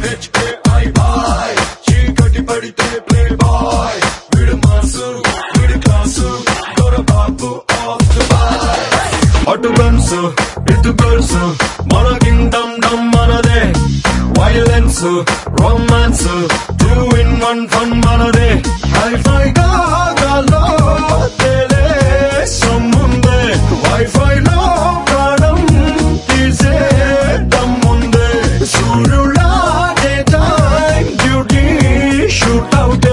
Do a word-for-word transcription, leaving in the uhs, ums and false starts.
H K I boy చీకటి పడితే playboy వీడు మాసు వీడి క్లాసు దొరబాబు ఆఫ్ దుబాయ్ అటు గన్స్ ఇటు గర్ల్స్ మన కింగ్డమ్ డమ్ మనదే violence romance two in one fun మనదే హైఫై గాలో తేలే సమ్ముందే వైఫై లో ప్రాణం తీసే దమ్ముందే సూర్యులా day time duty shoot out